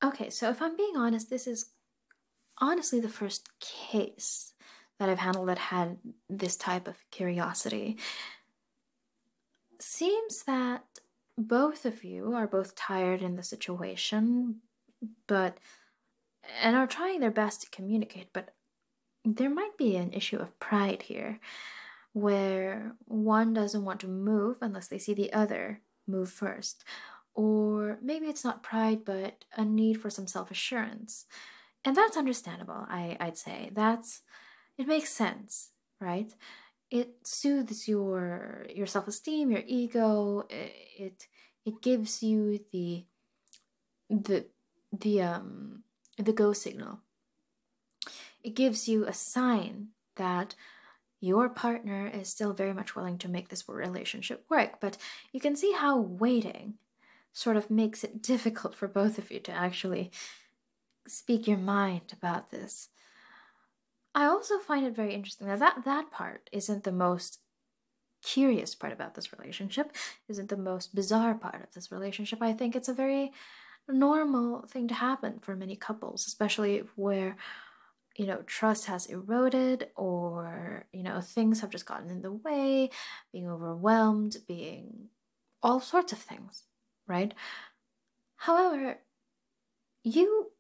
Okay, so if I'm being honest, this is honestly the first case that I've handled that had this type of curiosity. Seems that both of you are both tired in the situation, but and are trying their best to communicate, but there might be an issue of pride here, where one doesn't want to move unless they see the other move first. Or maybe it's not pride, but a need for some self assurance. And that's understandable, I'd say. It makes sense, right? It soothes your self esteem, your ego. It gives you the the um the go signal. It gives you a sign that your partner is still very much willing to make this relationship work, but you can see how waiting sort of makes it difficult for both of you to actually speak your mind about this. I also find it very interesting that part isn't the most curious part about this relationship, isn't the most bizarre part of this relationship. I think it's a very normal thing to happen for many couples, especially where trust has eroded, or things have just gotten in the way, being overwhelmed, being all sorts of things, right? However, you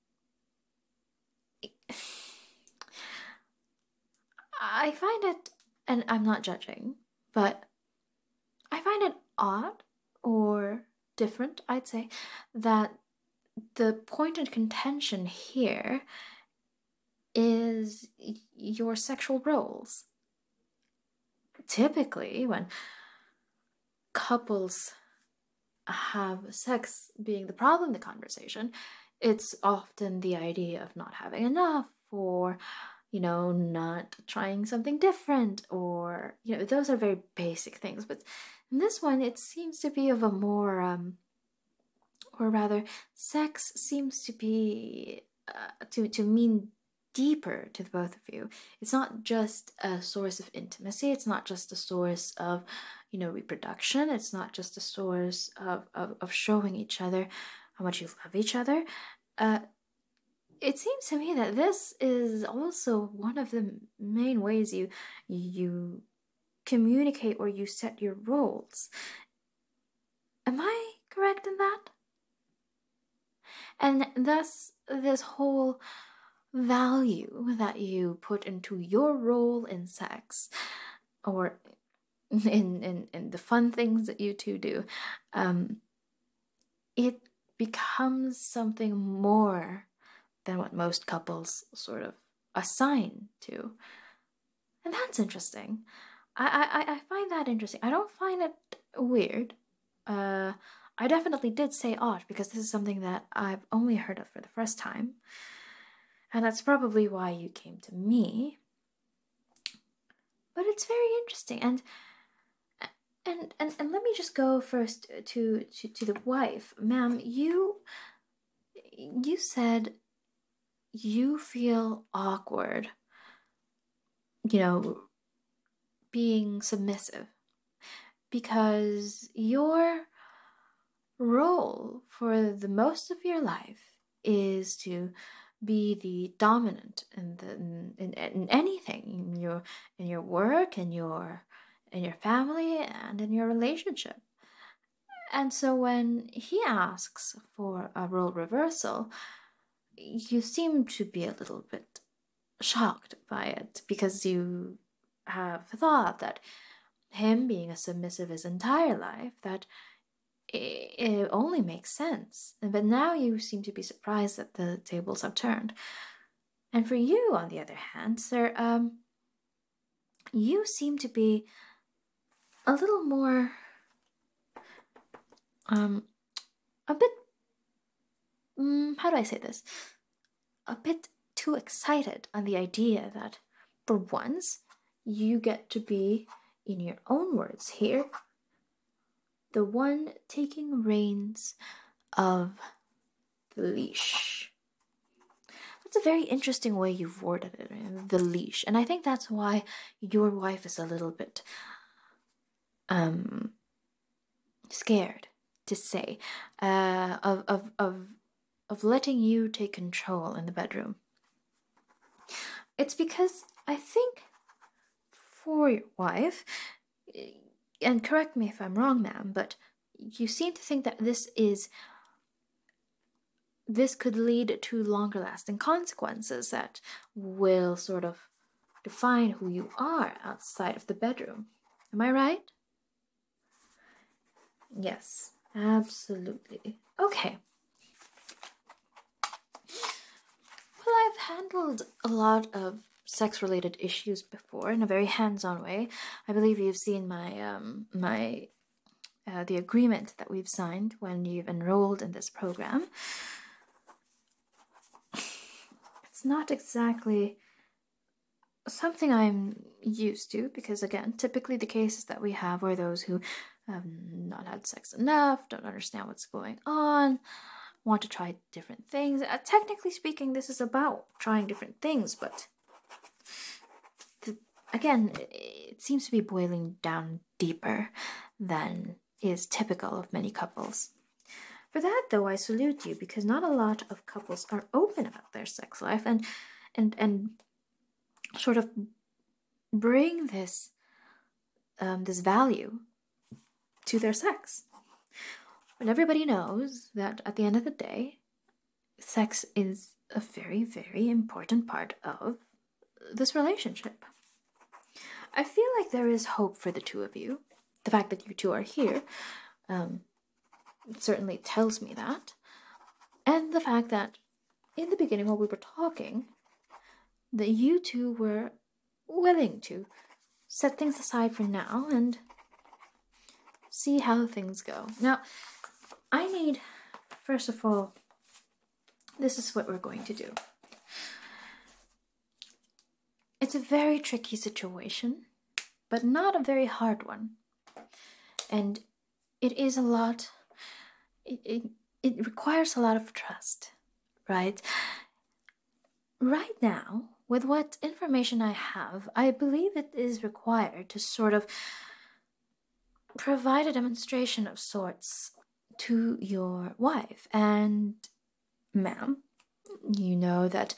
I find it, and I'm not judging, but I find it odd or different, I'd say, that the point of contention here is your sexual roles. Typically, when couples have sex being the problem in the conversation, it's often the idea of not having enough, or not trying something different, or those are very basic things. But in this one, it seems to be of a more or rather, sex seems to be to mean deeper to the both of you. It's not just a source of intimacy. It's not just a source of reproduction. It's not just a source of showing each other how much you love each other. Uh, it seems to me that this is also one of the main ways you communicate, or you set your roles. Am I correct in that? And thus, this whole value that you put into your role in sex, or in the fun things that you two do, um, it becomes something more than what most couples sort of assign to. And that's interesting. I find that interesting. I don't find it weird. Uh, I definitely did say odd because this is something that I've only heard of for the first time. And that's probably why you came to me. But it's very interesting. And let me just go first to the wife. Ma'am, you said you feel awkward, you know, being submissive, because your role for the most of your life is to be the dominant in anything, in your work, in your family, and in your relationship. And so when he asks for a role reversal, you seem to be a little bit shocked by it, because you have thought that him being a submissive his entire life, that it only makes sense. But now you seem to be surprised that the tables have turned. And for you, on the other hand, sir, you seem to be a little more, a bit, how do I say this? A bit too excited on the idea that, for once, you get to be, in your own words here, the one taking reins of the leash. That's a very interesting way you've worded it, the leash. And I think that's why your wife is a little bit scared to say of of letting you take control in the bedroom. It's because I think for your wife, and correct me if I'm wrong, ma'am, but you seem to think that this could lead to longer lasting consequences that will sort of define who you are outside of the bedroom. Am I right? Yes, absolutely. Okay. Well, I've handled a lot of sex-related issues before in a very hands-on way. I believe you've seen the agreement that we've signed when you've enrolled in this program. It's not exactly something I'm used to because, again, typically the cases that we have are those who have not had sex enough, don't understand what's going on, want to try different things. Technically speaking, this is about trying different things, but again, it seems to be boiling down deeper than is typical of many couples. For that, though, I salute you because not a lot of couples are open about their sex life and sort of bring this value to their sex. When everybody knows that at the end of the day, sex is a very, very important part of this relationship. I feel like there is hope for the two of you. The fact that you two are here certainly tells me that. And the fact that in the beginning while we were talking, that you two were willing to set things aside for now and see how things go. Now, I need, first of all, this is what we're going to do. It's a very tricky situation, but not a very hard one. And it is a lot, it requires a lot of trust, right? Right now, with what information I have, I believe it is required to sort of provide a demonstration of sorts to your wife. And, ma'am, you know that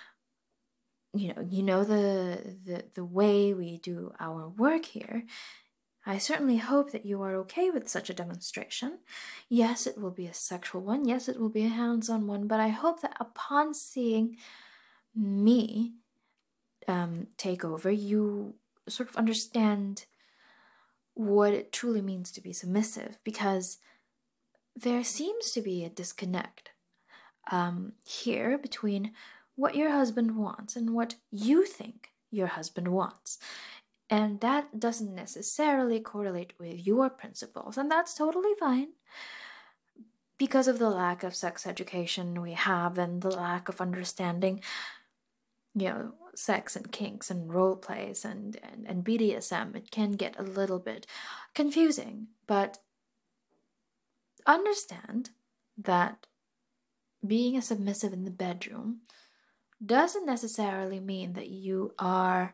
the way we do our work here. I certainly hope that you are okay with such a demonstration. Yes, it will be a sexual one. Yes, it will be a hands-on one. But I hope that upon seeing me take over, you sort of understand what it truly means to be submissive, because there seems to be a disconnect here between what your husband wants and what you think your husband wants. And that doesn't necessarily correlate with your principles, and that's totally fine. Because of the lack of sex education we have and the lack of understanding, sex and kinks and role plays and BDSM, it can get a little bit confusing. But understand that being a submissive in the bedroom doesn't necessarily mean that you are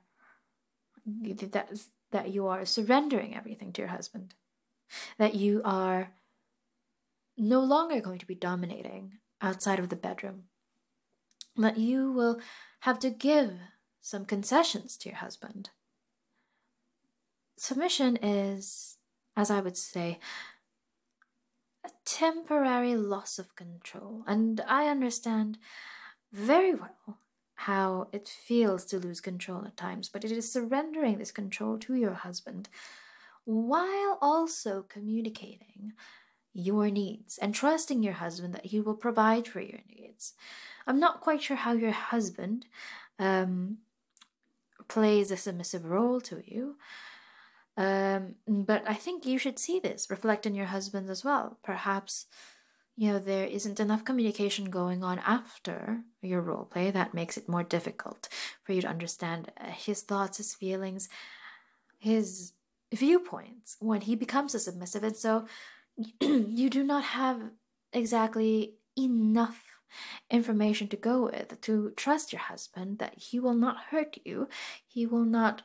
surrendering everything to your husband, that you are no longer going to be dominating outside of the bedroom, that you will have to give some concessions to your husband. Submission is, as I would say, a temporary loss of control, and I understand very well how it feels to lose control at times, but it is surrendering this control to your husband while also communicating your needs and trusting your husband that he will provide for your needs. I'm not quite sure how your husband plays a submissive role to you, but I think you should see this reflect in your husband as well. Perhaps there isn't enough communication going on after your role play that makes it more difficult for you to understand his thoughts, his feelings, his viewpoints when he becomes a submissive. And so you do not have exactly enough information to go with to trust your husband that he will not hurt you, he will not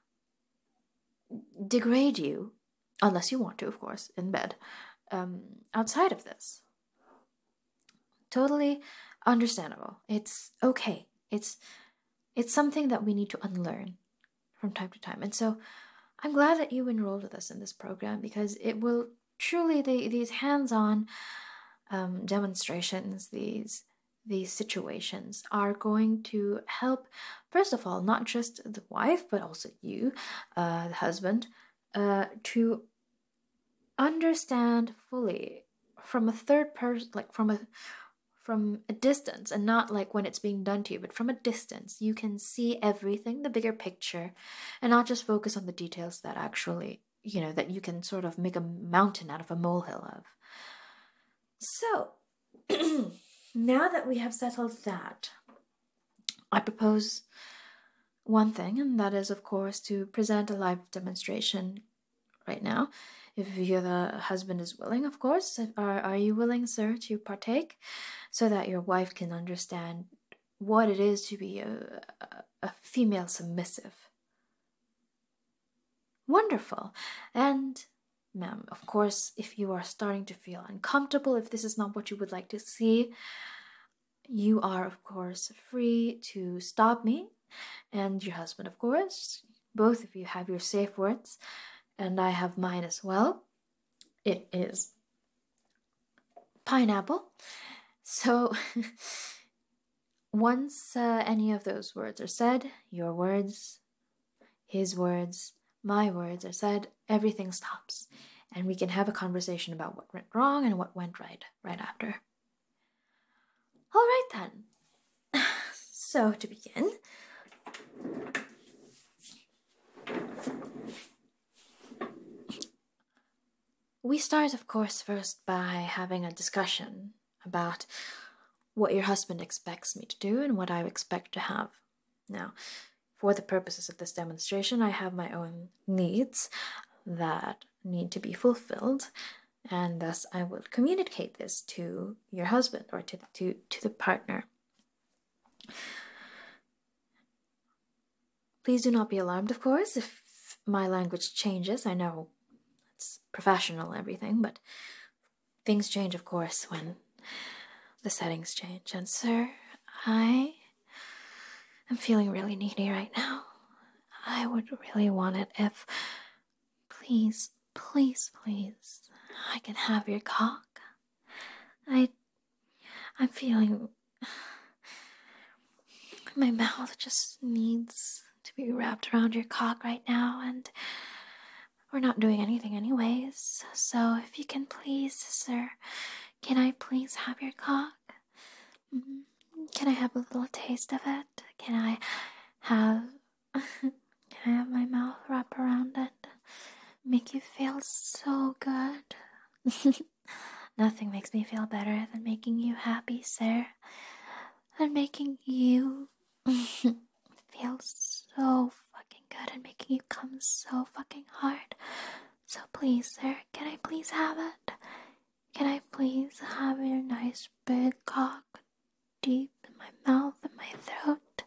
degrade you, unless you want to, of course, in bed, outside of this. totally understandable. It's okay. It's something that we need to unlearn from time to time. And so I'm glad that you enrolled with us in this program, because it will truly, these hands-on demonstrations, these situations are going to help, first of all, not just the wife, but also you, the husband, to understand fully from a third person, like from a distance, and not like when it's being done to you, but from a distance. You can see everything, the bigger picture, and not just focus on the details that actually, that you can sort of make a mountain out of a molehill of. So, now that we have settled that, I propose one thing, and that is, of course, to present a live demonstration right now. If the husband is willing, of course. Are you willing, sir, to partake, so that your wife can understand what it is to be a female submissive? Wonderful. And, ma'am, of course, if you are starting to feel uncomfortable, if this is not what you would like to see, you are, of course, free to stop me, and your husband, of course. Both of you have your safe words, and I have mine as well. It is pineapple. So once any of those words are said, your words, his words, my words are said, everything stops, and we can have a conversation about what went wrong and what went right after. All right then. So to begin, we start, of course, first by having a discussion about what your husband expects me to do and what I expect to have. Now, for the purposes of this demonstration, I have my own needs that need to be fulfilled, and thus I will communicate this to your husband, or to the partner. Please do not be alarmed, of course, if my language changes. I know it's professional, everything, but things change, of course, when the settings change. And sir, I am feeling really needy right now. I would really want it if, please, I can have your cock. I'm feeling, my mouth just needs to be wrapped around your cock right now, and we're not doing anything anyways. So if you can please, sir, can I please have your cock? Can I have a little taste of it? Can I have my mouth wrap around it? Make you feel so good. Nothing makes me feel better than making you happy, sir. And making you feel so fucking good, and making you come so fucking hard. So please, sir, can I please have it? Can I please have your nice big cock deep in my mouth and my throat?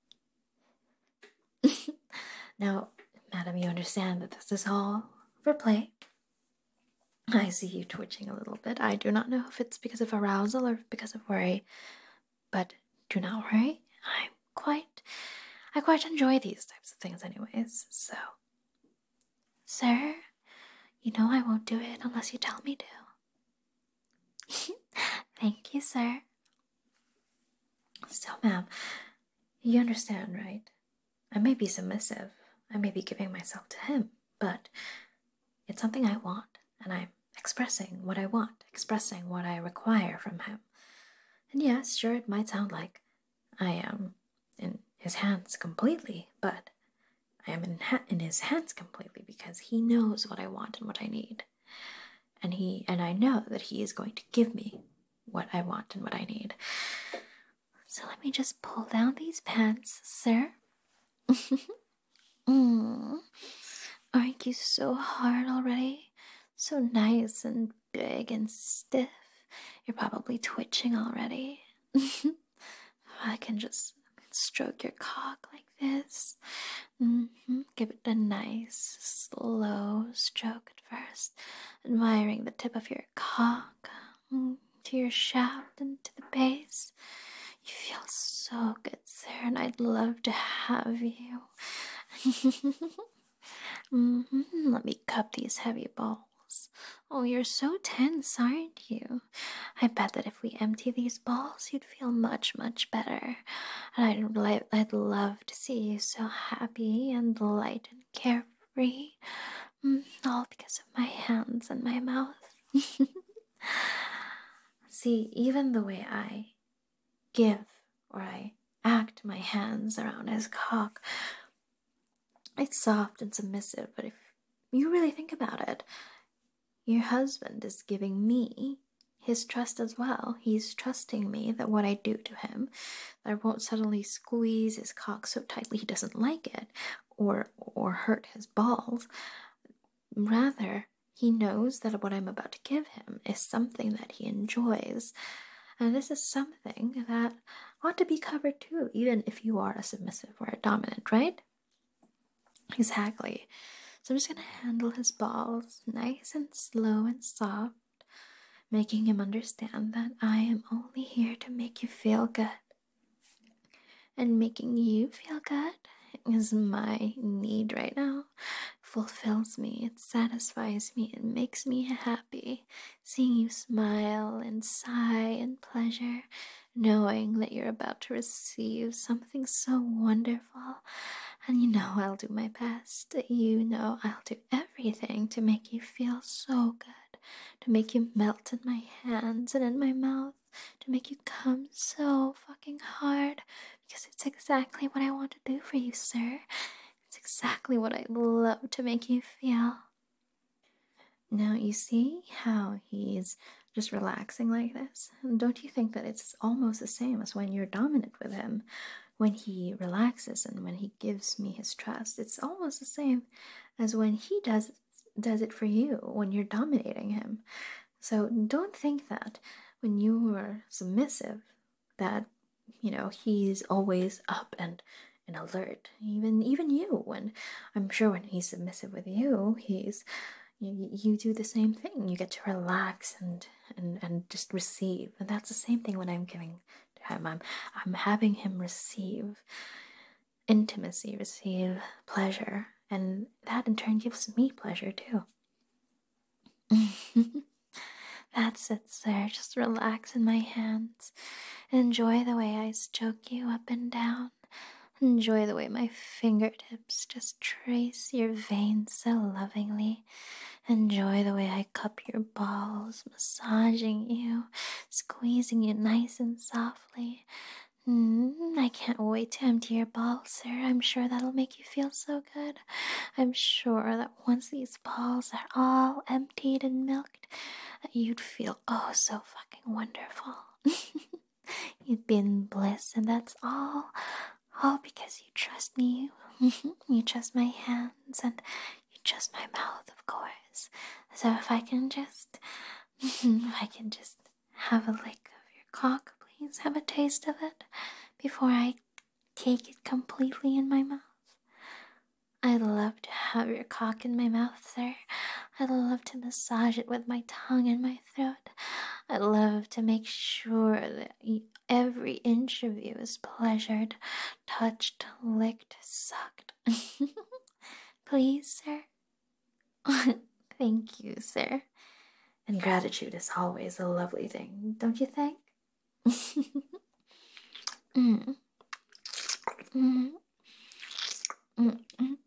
Now, madam, you understand that this is all for play. I see you twitching a little bit. I do not know if it's because of arousal or because of worry, but do not worry. I quite enjoy these types of things anyways. So, sir, you know I won't do it unless you tell me to. Thank you, sir. So, ma'am, you understand, right? I may be submissive. I may be giving myself to him, but it's something I want, and I'm expressing what I want, expressing what I require from him. And yes, sure, it might sound like I am in his hands completely, but I am in his hands completely because he knows what I want and what I need. And I know that he is going to give me what I want and what I need. So let me just pull down these pants, sir. Aren't you so hard already? So nice and big and stiff. You're probably twitching already. I can just stroke your cock like this. Give it a nice, slow stroke at first, admiring the tip of your cock to your shaft and to the I'd love to have you. Let me cup these heavy balls. Oh, you're so tense, aren't you? I bet that if we empty these balls, you'd feel much, much better. And I'd love to see you so happy and light and carefree. All because of my hands and my mouth. See, even the way I give or I act my hands around his cock, it's soft and submissive, but if you really think about it, your husband is giving me his trust as well. He's trusting me that what I do to him, that I won't suddenly squeeze his cock so tightly he doesn't like it, or hurt his balls. Rather, he knows that what I'm about to give him is something that he enjoys. And this is something that ought to be covered too, even if you are a submissive or a dominant, right? Exactly. So I'm just going to handle his balls nice and slow and soft, making him understand that I am only here to make you feel good. And making you feel good is my need right now. Fulfills me, it satisfies me, it makes me happy. Seeing you smile and sigh in pleasure, knowing that you're about to receive something so wonderful. And you know I'll do my best. You know I'll do everything to make you feel so good, to make you melt in my hands and in my mouth, to make you come so fucking hard, because it's exactly what I want to do for you, sir. It's exactly what I love to make you feel. Now, you see how he's just relaxing like this? Don't you think that it's almost the same as when you're dominant with him? When he relaxes and when he gives me his trust, it's almost the same as when he does it for you when you're dominating him. So don't think that when you are submissive that, he's always up and alert. Even you, when I'm sure when he's submissive with you, you do the same thing. You get to relax and just receive. And that's the same thing when I'm giving to him. I'm having him receive intimacy, receive pleasure, and that in turn gives me pleasure too. That's it, sir. Just relax in my hands. Enjoy the way I stroke you up and down. Enjoy the way my fingertips just trace your veins so lovingly. Enjoy the way I cup your balls, massaging you, squeezing you nice and softly. I can't wait to empty your balls, sir. I'm sure that'll make you feel so good. I'm sure that once these balls are all emptied and milked, that you'd feel oh so fucking wonderful. You'd be in bliss, and that's all because you trust me. You trust my hands, and you trust my mouth, of course. So if I can just have a lick of your cock, please, have a taste of it before I take it completely in my mouth. I'd love to have your cock in my mouth, sir. I'd love to massage it with my tongue in my throat. I'd love to make sure that every inch of you is pleasured, touched, licked, sucked. Please, sir? Thank you, sir. And gratitude is always a lovely thing, don't you think? mm. Mm. Mm.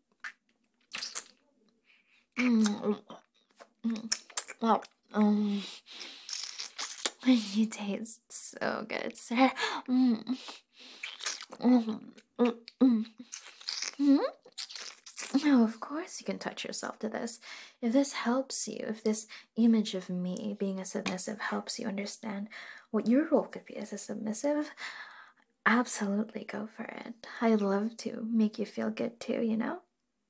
Mm. Well, you taste so good, sir. Oh, of course you can touch yourself to this. If this helps you, if this image of me being a submissive helps you understand what your role could be as a submissive, absolutely go for it. I'd love to make you feel good too, you know?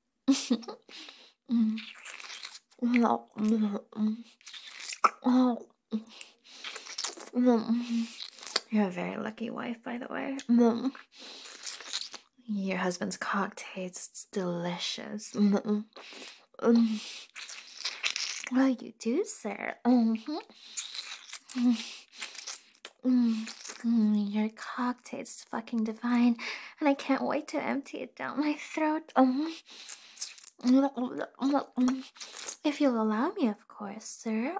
You're a very lucky wife, by the way. Your husband's cock tastes delicious. Well, you do, sir. Your cock tastes fucking divine, and I can't wait to empty it down my throat. If you'll allow me, of course, sir.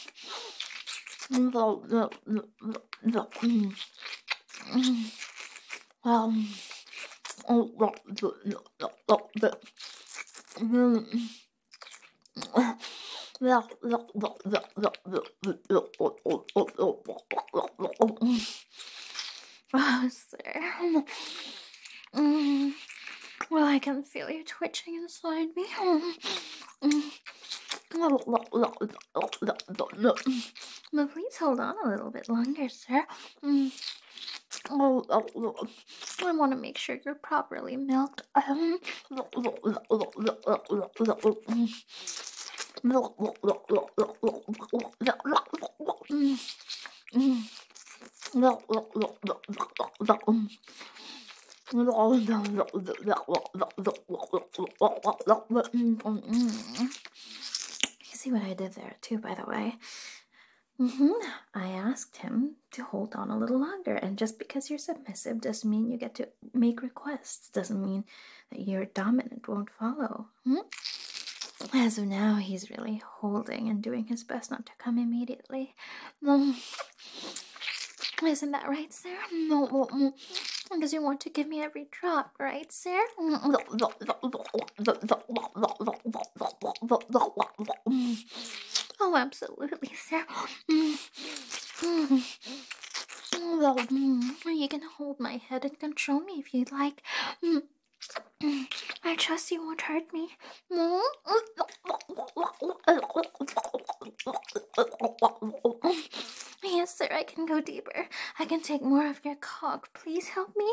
Oh, sir. Well, I can feel you twitching inside me. But please hold on a little bit longer, sir. I want to make sure you're properly milked. You see what I did there, too, by the way? I asked him to hold on a little longer, and just because you're submissive doesn't mean you get to make requests, doesn't mean that your dominant won't follow. As of now, he's really holding and doing his best not to come immediately. Isn't that right, sir? Because you want to give me every drop, right, sir? Oh, absolutely, sir. You can hold my head and control me if you'd like. I trust you won't hurt me. Yes, sir, I can go deeper. I can take more of your cock. Please help me.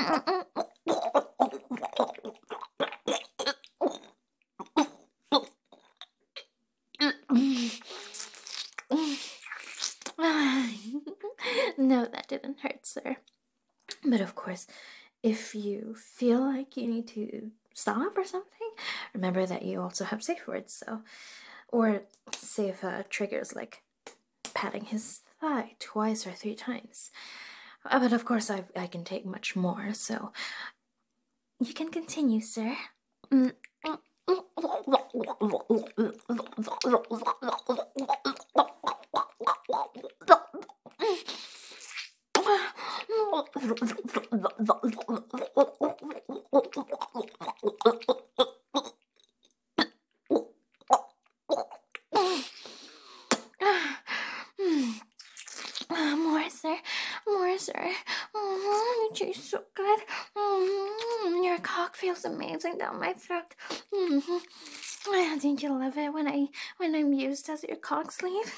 No, that didn't hurt, sir. But of course, if you feel like you need to stop or something, remember that you also have safe words, so... Or safe triggers like patting his thigh twice or 3 times. But of course, I can take much more, so... You can continue, sir. More, sir. More, sir. You taste so good. Your cock feels amazing down my throat. Don't you love it when I'm used as your cock sleeve?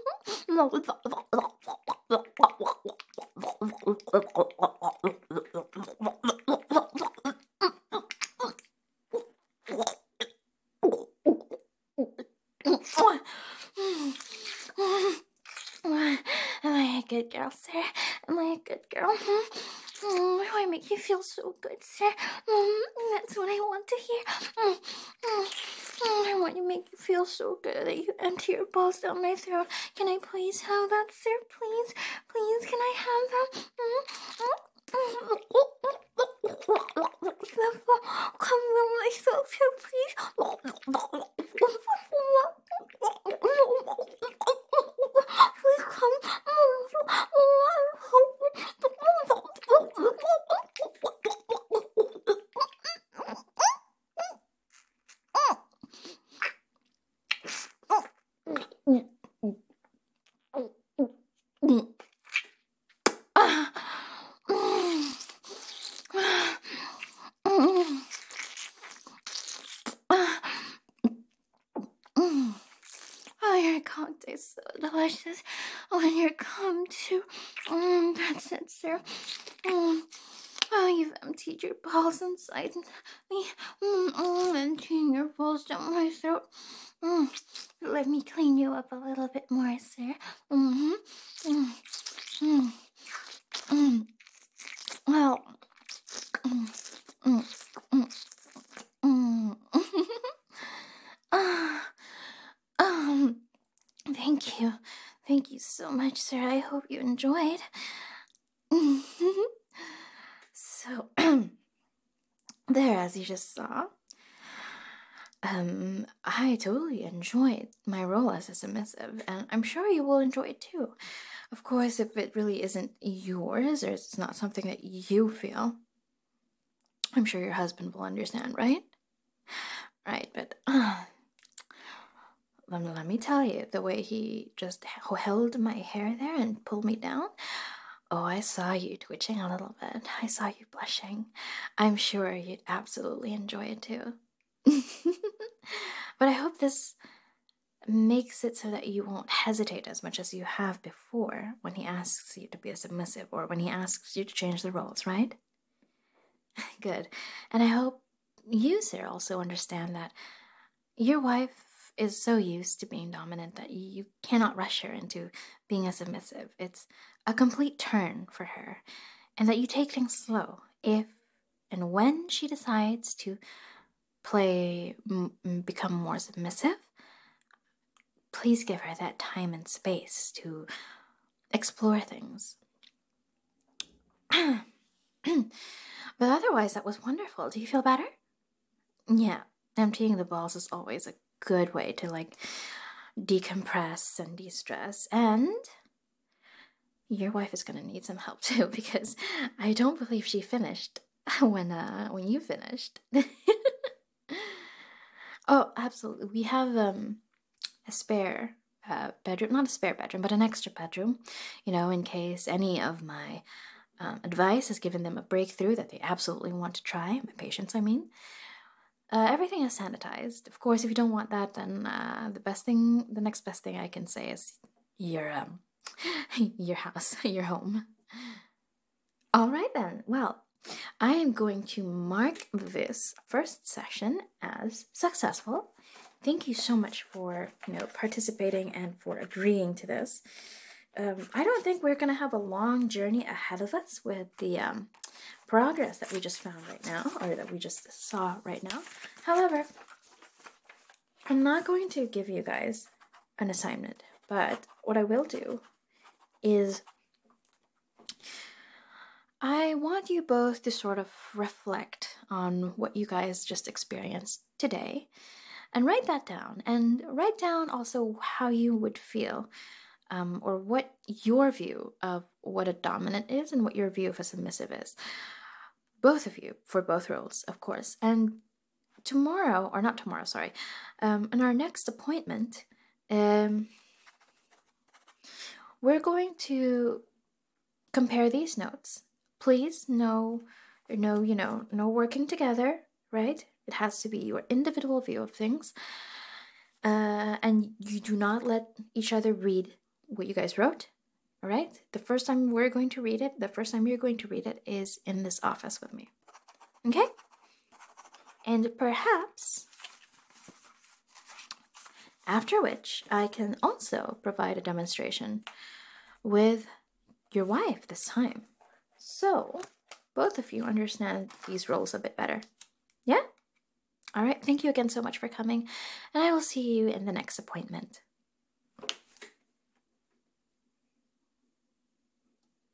Am I a good girl, sir? Am I a good girl? Do I make you feel so good, sir? That's what I want to hear. I want to make you feel so good that you empty your balls down my throat. Can I please have that, sir? Please? Please, can I have that? Come on my throat, sir, please. Please come. Oh, your cock tastes so delicious. When you come to, that's it, sir. Oh, you've emptied your balls inside me. Emptying your balls down my throat. Let me clean you up a little bit more, sir. Well. Thank you. Thank you so much, sir. I hope you enjoyed. as you just saw, I totally enjoyed my role as a submissive, and I'm sure you will enjoy it too. Of course, if it really isn't yours or it's not something that you feel, I'm sure your husband will understand, right? Right, but let me tell you, the way he just held my hair there and pulled me down. Oh, I saw you twitching a little bit. I saw you blushing. I'm sure you'd absolutely enjoy it too. But I hope this makes it so that you won't hesitate as much as you have before when he asks you to be a submissive or when he asks you to change the roles, right? Good. And I hope you, sir, also understand that your wife is so used to being dominant that you cannot rush her into being a submissive. It's a complete turn for her, and that you take things slow. If and when she decides to become more submissive, please give her that time and space to explore things. But otherwise, that was wonderful. Do you feel better? Yeah, emptying the balls is always a good way to decompress and de-stress. And your wife is gonna need some help too, because I don't believe she finished when you finished. Oh, absolutely. We have a spare bedroom, not a spare bedroom, but an extra bedroom, in case any of my advice has given them a breakthrough that they absolutely want to try. My patients, I mean. Everything is sanitized. Of course, if you don't want that, then the next best thing I can say is your house, your home. All right then. Well, I am going to mark this first session as successful. Thank you so much for participating and for agreeing to this. I don't think we're gonna have a long journey ahead of us with the progress that we just found right now, or that we just saw right now. However, I'm not going to give you guys an assignment, but what I will do is I want you both to sort of reflect on what you guys just experienced today and write that down, and write down also how you would feel or what your view of what a dominant is and what your view of a submissive is. Both of you, for both roles, of course. And tomorrow, or not tomorrow, sorry, in our next appointment, we're going to compare these notes. Please, no working together, right? It has to be your individual view of things. And you do not let each other read what you guys wrote, all right? The first time you're going to read it is in this office with me, okay? And perhaps after which I can also provide a demonstration with your wife this time, so both of you understand these roles a bit better. Yeah? All right, thank you again so much for coming, and I will see you in the next appointment.